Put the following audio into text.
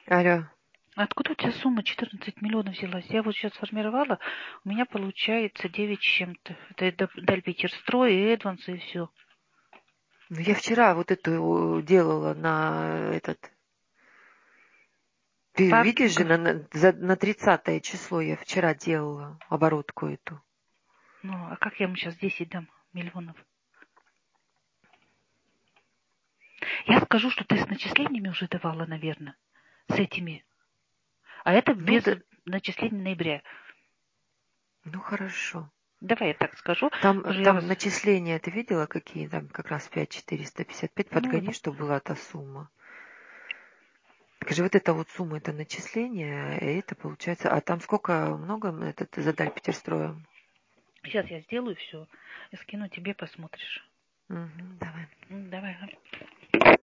Алло. Откуда у тебя сумма 14 миллионов взялась? Я вот сейчас сформировала, у меня получается 9 с чем-то. Это Дальпетерстрой, и Эдванс, и все. Ну, я вчера вот эту делала на этот... Ты видишь же, Паркинга. на 30 число я вчера делала оборотку эту. Ну, а как я ему сейчас 10 дам миллионов? Я скажу, что ты с начислениями уже давала, наверное, с этими. А это Ну, без начислений ноября. ну хорошо. Давай я так скажу. Там, Уже я там вас... начисления, ты видела, какие там как раз 5455? Ну, Подгони, чтобы была та сумма. Скажи, вот эта вот сумма, это начисление, и это получается... А там сколько, много этот задали Петерстроем? сейчас я сделаю все. Я скину тебе, посмотришь. Мгм, давай. Давай.